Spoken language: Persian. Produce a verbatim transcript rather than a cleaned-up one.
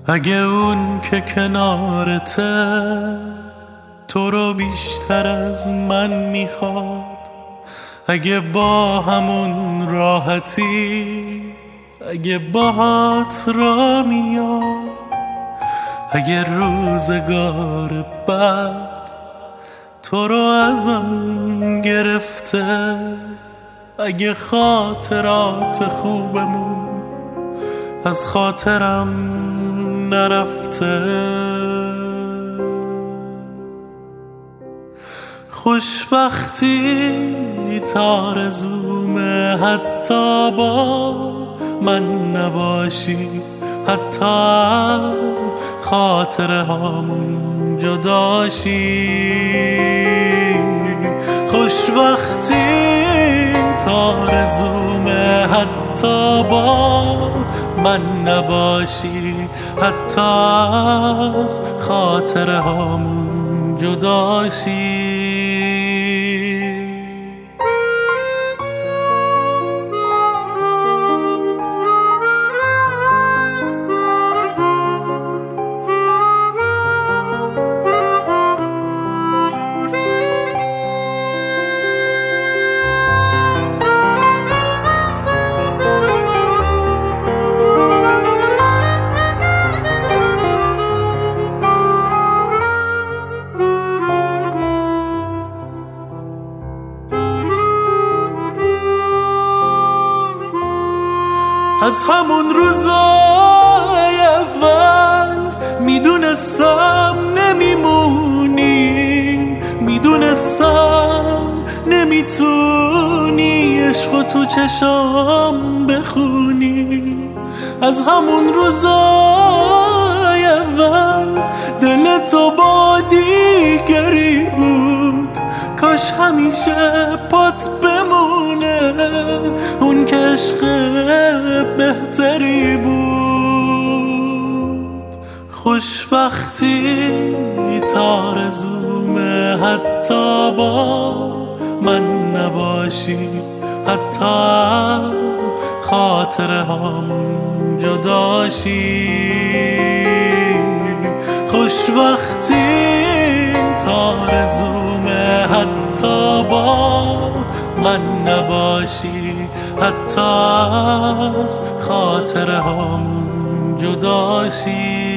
اگه اون که کنارته تو رو بیشتر از من میخواد، اگه با همون راحتی اگه باهات را میاد، اگه روزگار بعد تو رو ازم گرفته، اگه خاطرات خوبمون از خاطرم نرفته، خوشبختی تا آرزومه حتی با من نباشی، حتی از خاطره هامون جداشی، خوشبختی تا آرزومه حتی با من نباشی، حتی از خاطره هامون جداشی. از همون روزای اول میدونستم نمیمونی، میدونستم نمیتونی عشق تو چشام بخونی، از همون روزای اول دل تو با دیگری بود، کاش همیشه پات بمونه اون که عشق بهتری بود، خوشبختی تا آرزومه حتی با من نباشی، حتی از خاطره هامون جداشی، خوشبختی تا آرزومه حتی با من نباشی، حتی از خاطره هامون جداشی.